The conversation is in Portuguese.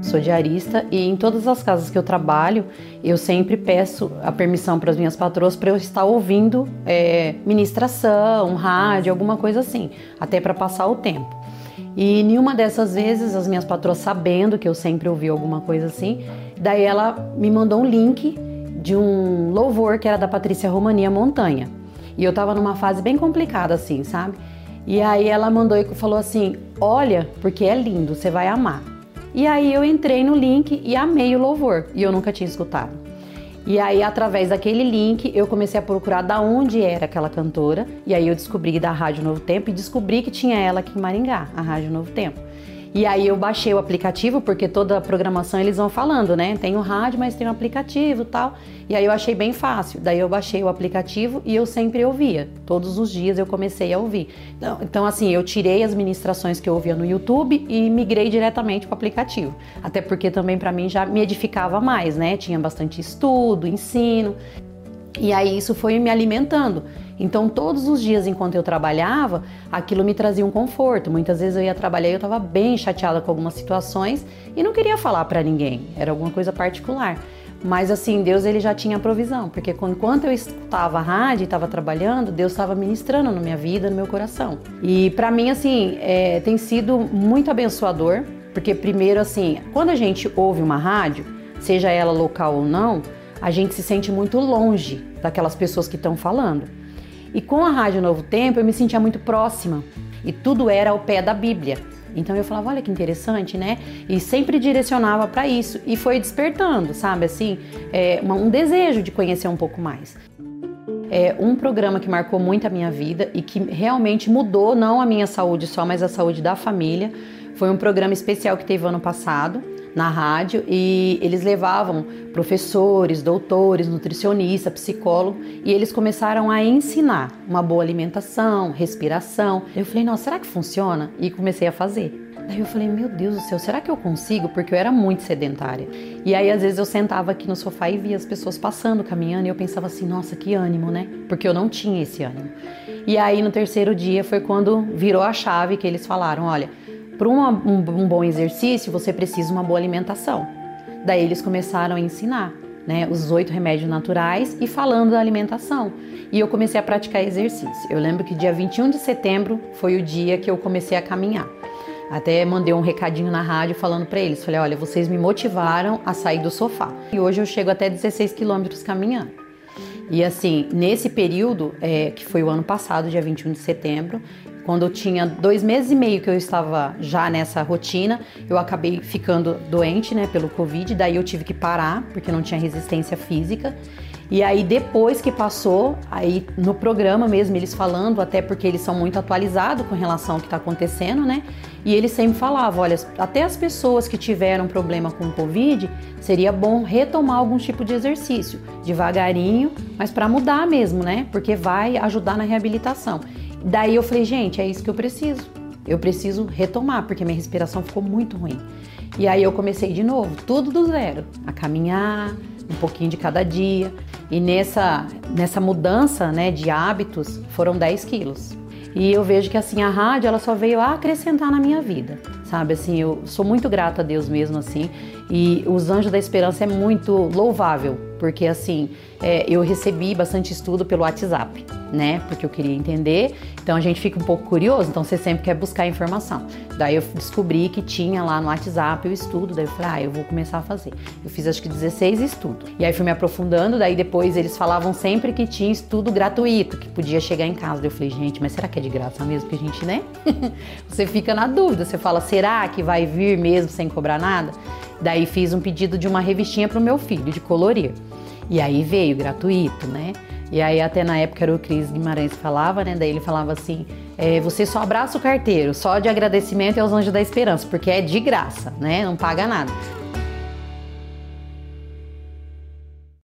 sou diarista e em todas as casas que eu trabalho, eu sempre peço a permissão para as minhas patroas para eu estar ouvindo ministração, rádio, alguma coisa assim, até para passar o tempo. E nenhuma dessas vezes, as minhas patroas sabendo que eu sempre ouvi alguma coisa assim, daí ela me mandou um link de um louvor que era da Patrícia Romania Montanha. E eu tava numa fase bem complicada assim, sabe? E aí ela mandou e falou assim, olha, porque é lindo, você vai amar. E aí eu entrei no link e amei o louvor, e eu nunca tinha escutado. E aí, através daquele link, eu comecei a procurar da onde era aquela cantora, e aí eu descobri da Rádio Novo Tempo e descobri que tinha ela aqui em Maringá, a Rádio Novo Tempo. E aí eu baixei o aplicativo, porque toda a programação eles vão falando, né? Tem o rádio, mas tem o aplicativo e tal. E aí eu achei bem fácil. Daí eu baixei o aplicativo e eu sempre ouvia. Todos os dias eu comecei a ouvir. Então assim, eu tirei as ministrações que eu ouvia no YouTube e migrei diretamente para o aplicativo. Até porque também para mim já me edificava mais, né? Tinha bastante estudo, ensino. E aí isso foi me alimentando. Então todos os dias enquanto eu trabalhava, aquilo me trazia um conforto. Muitas vezes eu ia trabalhar e eu estava bem chateada com algumas situações e não queria falar para ninguém, era alguma coisa particular. Mas assim, Deus ele já tinha provisão, porque enquanto eu escutava a rádio e estava trabalhando, Deus estava ministrando na minha vida, no meu coração. E para mim assim, tem sido muito abençoador, porque primeiro assim, quando a gente ouve uma rádio, seja ela local ou não, a gente se sente muito longe daquelas pessoas que estão falando. E com a Rádio Novo Tempo eu me sentia muito próxima e tudo era ao pé da Bíblia. Então eu falava, olha que interessante, né? E sempre direcionava para isso e foi despertando, sabe, assim, um desejo de conhecer um pouco mais. É um programa que marcou muito a minha vida e que realmente mudou não a minha saúde só, mas a saúde da família. Foi um programa especial que teve ano passado na rádio e eles levavam professores, doutores, nutricionistas, psicólogos e eles começaram a ensinar uma boa alimentação, respiração. Eu falei, nossa, será que funciona? E comecei a fazer. Daí eu falei, meu Deus do céu, será que eu consigo? Porque eu era muito sedentária. E aí às vezes eu sentava aqui no sofá e via as pessoas passando, caminhando e eu pensava assim, nossa, que ânimo, né? Porque eu não tinha esse ânimo. E aí no terceiro dia foi quando virou a chave que eles falaram, olha, para um bom exercício, você precisa de uma boa alimentação. Daí eles começaram a ensinar, né, os 8 remédios naturais e falando da alimentação. E eu comecei a praticar exercício. Eu lembro que dia 21 de setembro foi o dia que eu comecei a caminhar. Até mandei um recadinho na rádio falando para eles. Falei, olha, vocês me motivaram a sair do sofá. E hoje eu chego até 16 quilômetros caminhando. E assim, nesse período, que foi o ano passado, dia 21 de setembro, quando eu tinha 2 meses e meio que eu estava já nessa rotina, eu acabei ficando doente, né, pelo Covid, daí eu tive que parar, porque não tinha resistência física. E aí depois que passou, aí no programa mesmo, eles falando, até porque eles são muito atualizados com relação ao que está acontecendo, né? E eles sempre falavam, olha, até as pessoas que tiveram problema com o Covid, seria bom retomar algum tipo de exercício, devagarinho, mas para mudar mesmo, né? Porque vai ajudar na reabilitação. Daí eu falei, gente, é isso que eu preciso. Eu preciso retomar, porque minha respiração ficou muito ruim. E aí eu comecei de novo, tudo do zero, a caminhar, um pouquinho de cada dia. E nessa mudança, né, de hábitos, foram 10 quilos. E eu vejo que assim, a rádio ela só veio a acrescentar na minha vida, sabe? Assim, eu sou muito grata a Deus mesmo, assim. E os Anjos da Esperança é muito louvável, porque assim, eu recebi bastante estudo pelo WhatsApp, né? Porque eu queria entender, então a gente fica um pouco curioso, então você sempre quer buscar informação. Daí eu descobri que tinha lá no WhatsApp o estudo, daí eu falei, eu vou começar a fazer. Eu fiz acho que 16 estudos. E aí fui me aprofundando, daí depois eles falavam sempre que tinha estudo gratuito, que podia chegar em casa. Daí eu falei, gente, mas será que é de graça mesmo? Porque a gente, né? Você fica na dúvida, você fala, será que vai vir mesmo sem cobrar nada? Daí fiz um pedido de uma revistinha para o meu filho, de colorir. E aí veio gratuito, né? E aí até na época era o Cris Guimarães que falava, né? Daí ele falava assim, você só abraça o carteiro, só de agradecimento aos Anjos da Esperança, porque é de graça, né? Não paga nada.